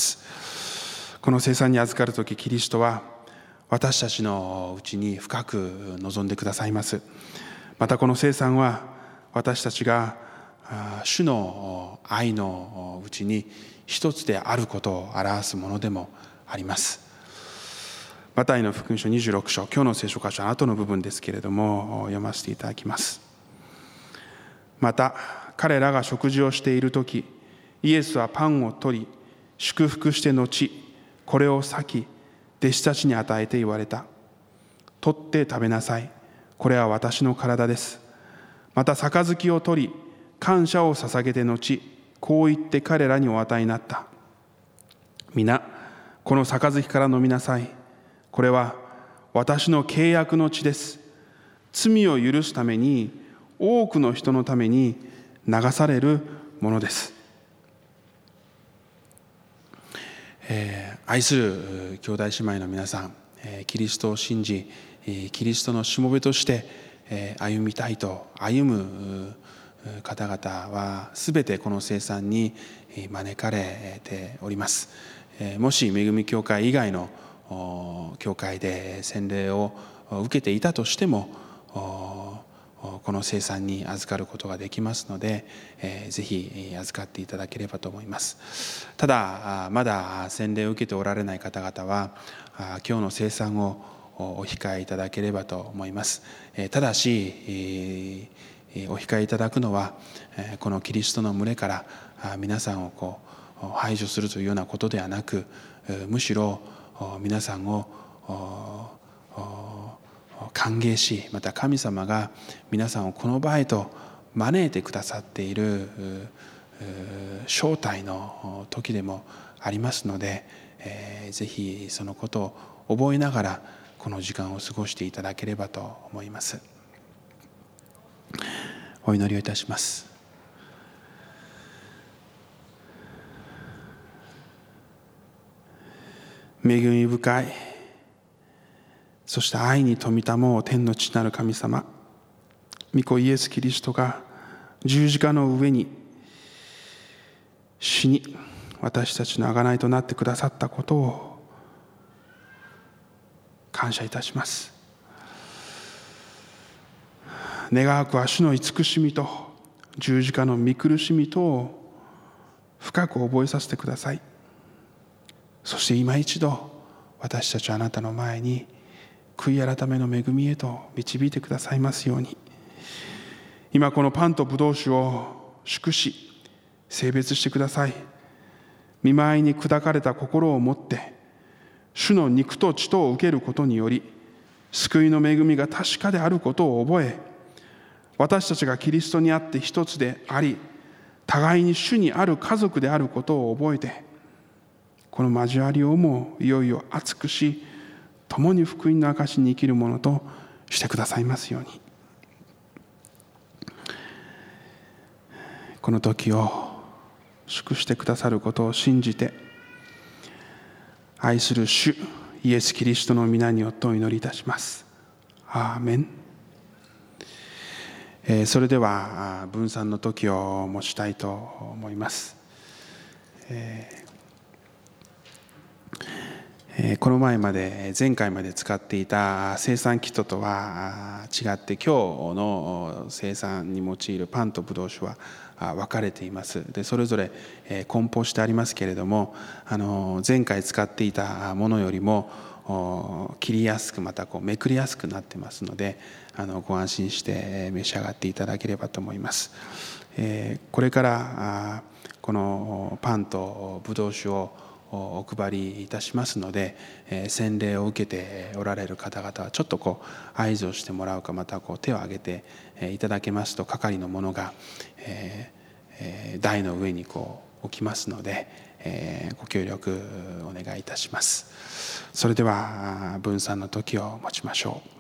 B: この聖餐に預かるとき、キリストは私たちのうちに深く望んでくださいます。またこの聖餐は私たちが主の愛のうちに一つであることを表すものでもあります。マタイの福音書にじゅうろく章、今日の聖書箇所の後の部分ですけれども読ませていただきます。また彼らが食事をしているとき、イエスはパンを取り祝福して後、これを裂き弟子たちに与えて言われた。取って食べなさい。これは私の体です。また杯を取り感謝を捧げて後、こう言って彼らにお与えになった。皆この杯から飲みなさい。これは私の契約の血です。罪を許すために多くの人のために流されるものです。えー、愛する兄弟姉妹の皆さん、えー、キリストを信じキリストのしもべとして歩みたいと歩む方々はすべてこの聖餐に招かれております。もし恵み教会以外の教会で洗礼を受けていたとしてもこの聖餐に預かることができますので、ぜひ預かっていただければと思います。ただまだ洗礼を受けておられない方々は今日の聖餐をお控えいただければと思います。ただしお控えいただくのはこのキリストの群れから皆さんをこう排除するというようなことではなく、むしろ皆さんを歓迎し、また神様が皆さんをこの場へと招いてくださっている招待の時でもありますので、ぜひそのことを覚えながらこの時間を過ごしていただければと思います。お祈りをいたします。恵み深い、そして愛に富みたもう天の父なる神様、御子イエス・キリストが十字架の上に死に私たちの贖いとなってくださったことを感謝いたします。願わくは主の慈しみと十字架の御苦しみとを深く覚えさせてください。そして今一度私たちはあなたの前に悔い改めの恵みへと導いてくださいますように。今このパンとブドウ酒を祝し聖別してください。御前に砕かれた心を持って主の肉と血とを受けることにより救いの恵みが確かであることを覚え、私たちがキリストにあって一つであり互いに主にある家族であることを覚えて、この交わりをもいよいよ熱くし、共に福音の証に生きるものとしてくださいますように。この時を祝してくださることを信じて、愛する主イエス・キリストの皆によってお祈りいたします。アーメン。えー、それでは分散の時を持ちたいと思います。えー、この前まで前回まで使っていた生産キットとは違って、今日の生産に用いるパンとブドウ酒は分かれています。でそれぞれ梱包してありますけれども、あの前回使っていたものよりも切りやすく、またこうめくりやすくなってますので、あのご安心して召し上がっていただければと思います。えー、これからこのパンとブドウ酒をお配りいたしますので、えー、洗礼を受けておられる方々はちょっとこう合図をしてもらうか、またこう手を挙げていただけますと、係の者が、えーえー、台の上にこう置きますので、えー、ご協力お願いいたします。それでは分散の時を持ちましょう。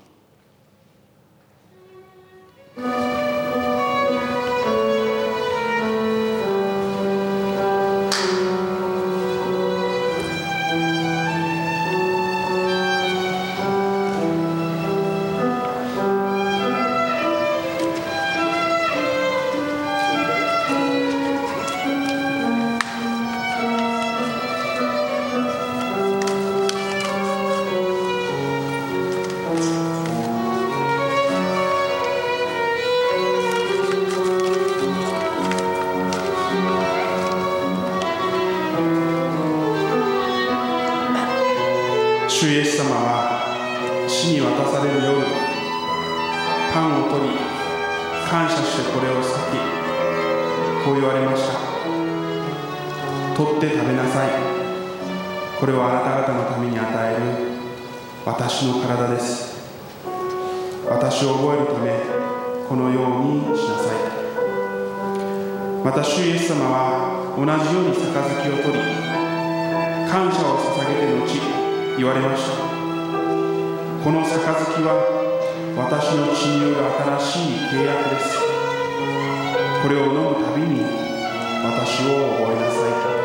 B: 主イエス様は死に渡される夜、パンを取り感謝してこれを裂き、こう言われました。取って食べなさい。これはあなた方のために与える私の体です。私を覚えるためこのようにしなさい。また主イエス様は同じように杯を取り感謝を捧げて後言われました。この杯は私の血による新しい契約です。これを飲むたびに私を覚えなさい。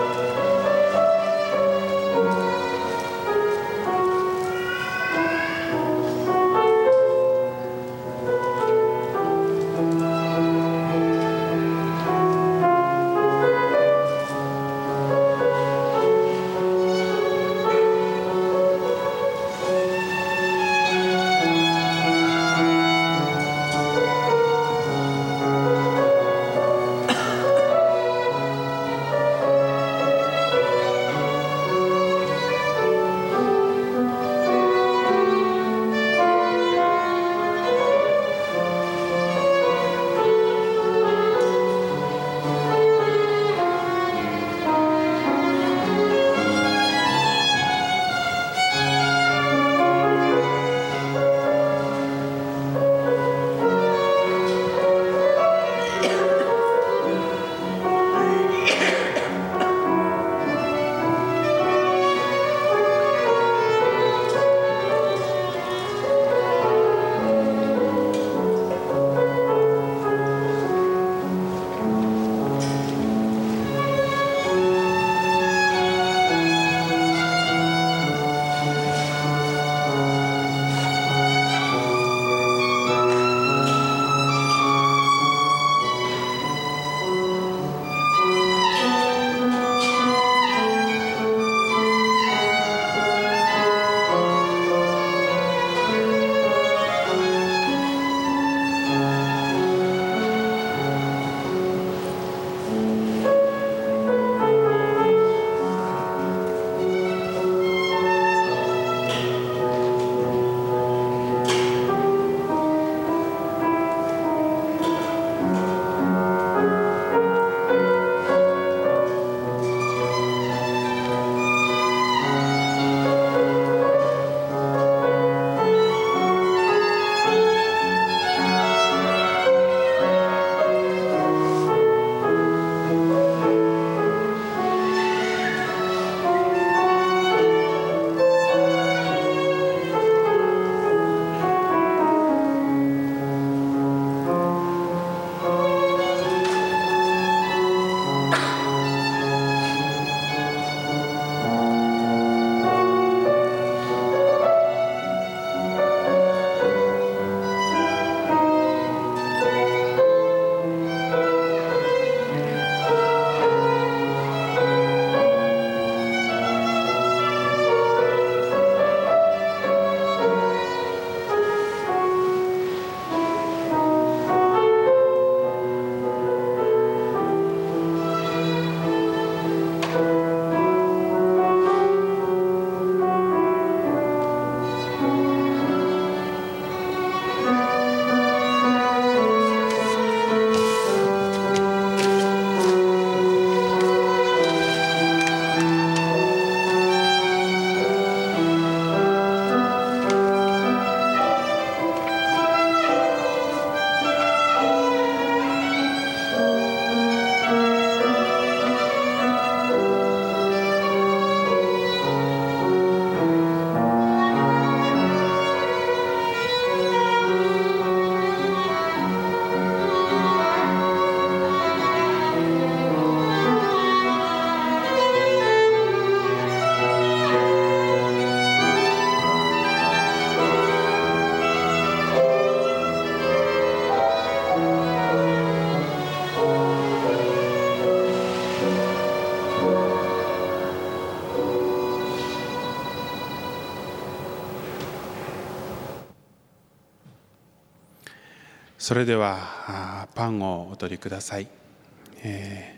B: それではパンをお取りください。え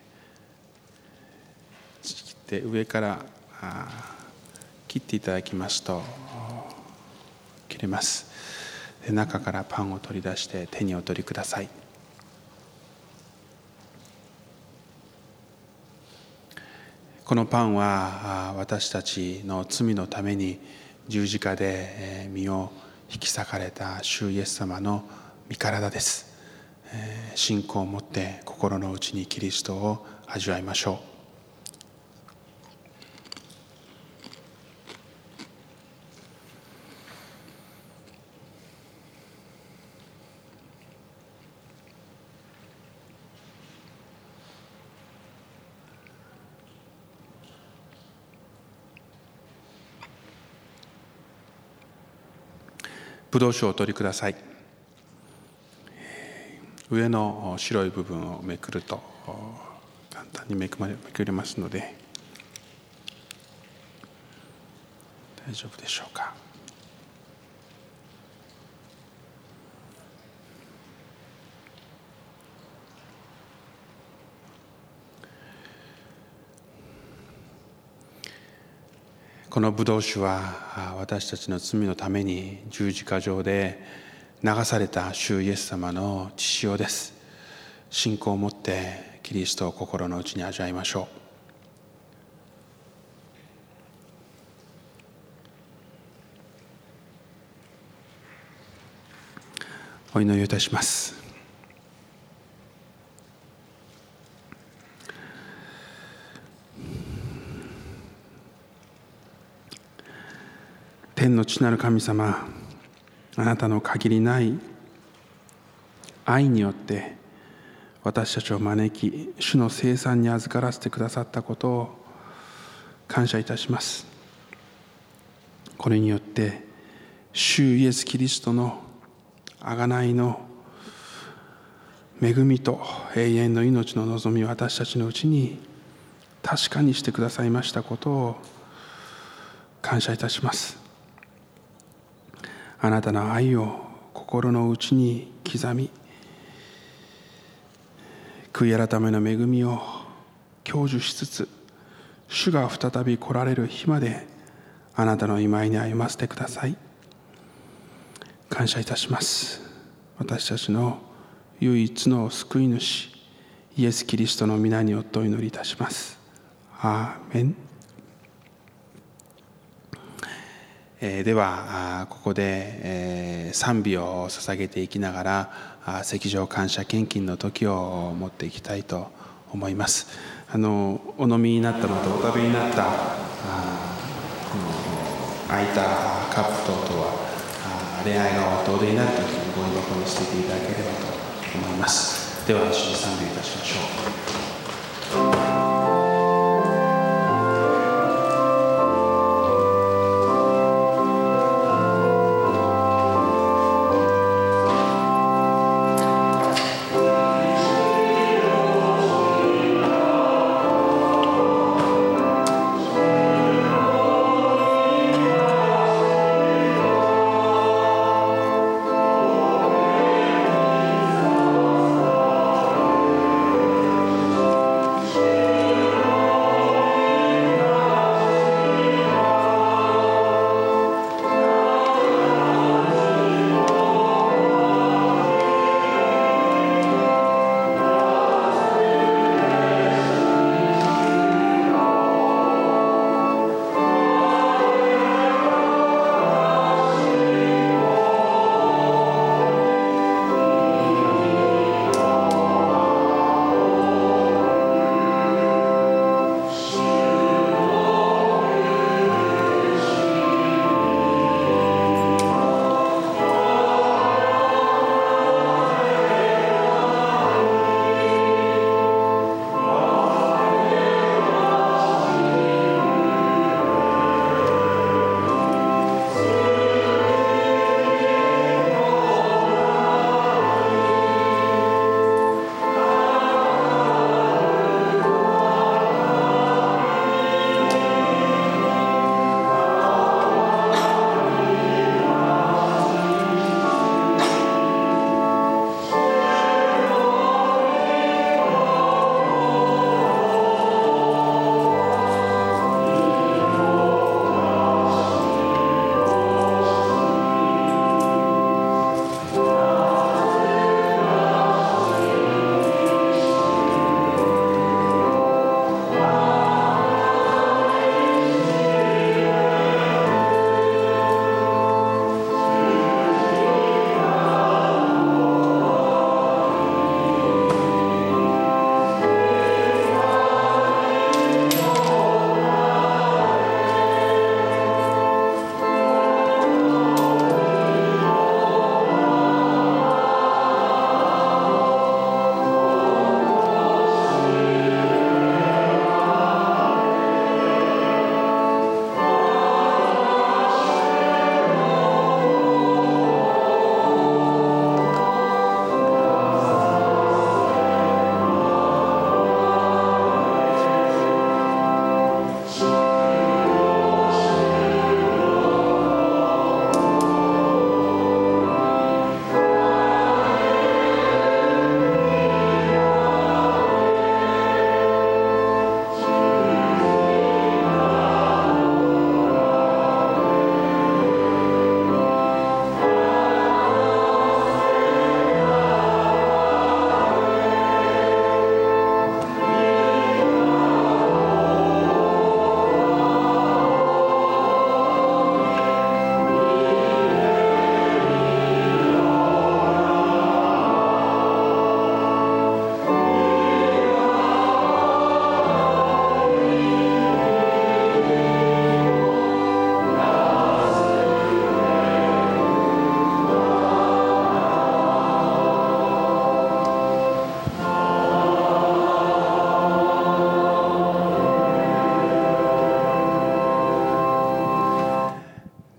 B: ー、切って上から切っていただきますと切れます。中からパンを取り出して手にお取りください。このパンは私たちの罪のために十字架で身を引き裂かれた主イエス様の身体です。信仰を持って心の内にキリストを味わいましょう。ぶどう酒をお取りください。上の白い部分をめくると簡単にめくれますので大丈夫でしょうか。このブドウ酒は私たちの罪のために十字架上で流された主イエス様の血潮です。信仰を持ってキリストを心の内に味わいましょう。お祈りをいたします。天の父なる神様、あなたの限りない愛によって私たちを招き、主の聖餐に預からせてくださったことを感謝いたします。これによって主イエス・キリストの贖いの恵みと永遠の命の望みを私たちのうちに確かにしてくださいましたことを感謝いたします。あなたの愛を心の内に刻み、悔い改めの恵みを享受しつつ、主が再び来られる日まであなたの御前に歩ませてください。感謝いたします。私たちの唯一の救い主イエス・キリストの皆によってお祈りいたします。アーメン。えー、ではここで、えー、賛美を捧げていきながら赤条感謝献金の時を持っていきたいと思います。あのお飲みになったのとお食べになったあこの空いたカップ等々は恋愛がお通りになる時にゴミ箱に捨てていただければと思います。では一緒に賛美いたしましょう。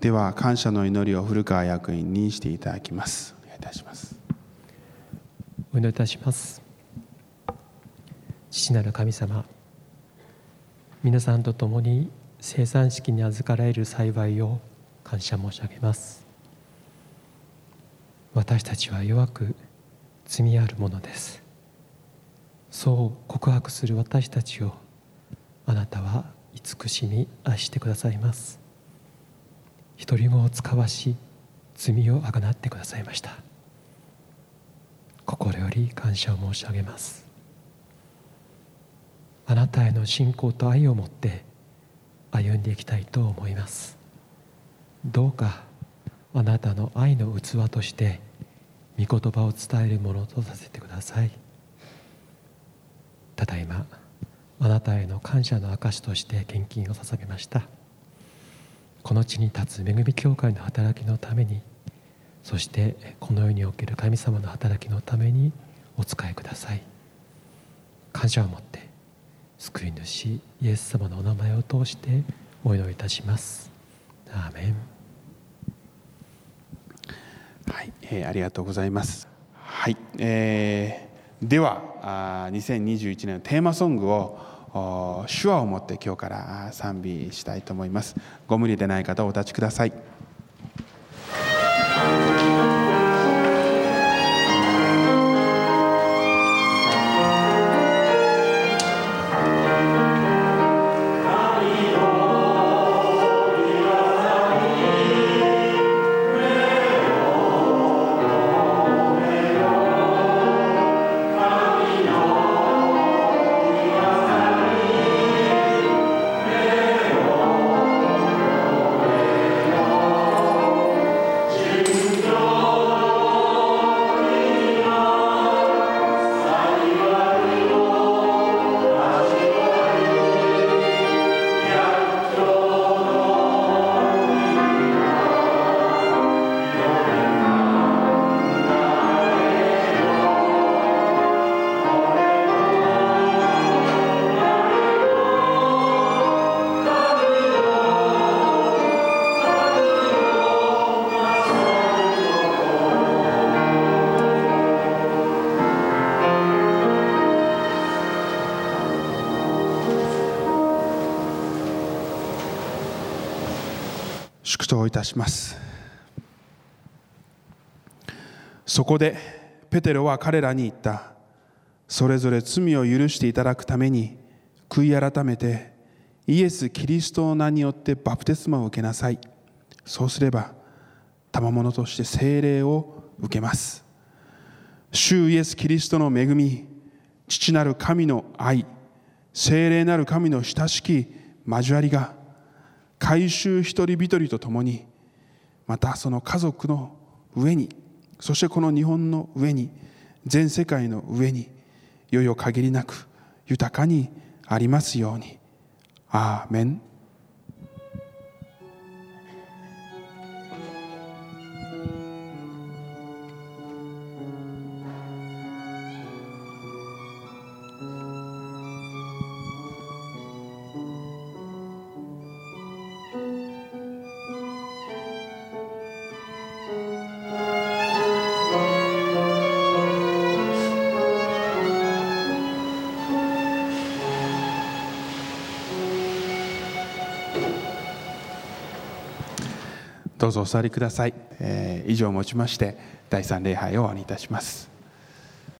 B: では感謝の祈りを古川役員にしていただきます。お願いいたします。
C: お祈りいたします。父なる神様、皆さんと共に生産式に預かられる幸いを感謝申し上げます。私たちは弱く罪あるものです。そう告白する私たちをあなたは慈しみ愛してくださいます。一人子を使わし罪をあがなってくださいました。心より感謝を申し上げます。あなたへの信仰と愛を持って歩んでいきたいと思います。どうかあなたの愛の器として御言葉を伝えるものとさせてください。ただいまあなたへの感謝の証として献金を捧げました。この地に立つ恵み教会の働きのために、そしてこの世における神様の働きのためにお使いください。感謝を持って救い主イエス様のお名前を通してお祈りいたします。アーメン。
B: はい、えー、ありがとうございます。はい、えー、ではにせんにじゅういちねんのテーマソングを手話を持って今日から賛美したいと思います。ご無理でない方お立ちください。祝祷いたします。そこでペテロは彼らに言った。それぞれ罪を許していただくために悔い改めてイエス・キリストの名によってバプテスマを受けなさい。そうすれば賜物として聖霊を受けます。主イエス・キリストの恵み、父なる神の愛、聖霊なる神の親しき交わりが改宗一人一人とともに、またその家族の上に、そしてこの日本の上に、全世界の上に、いよいよ限りなく豊かにありますように。アーメン。どうぞお座りください。えー、以上をもちまして第三礼拝を終わりいたします。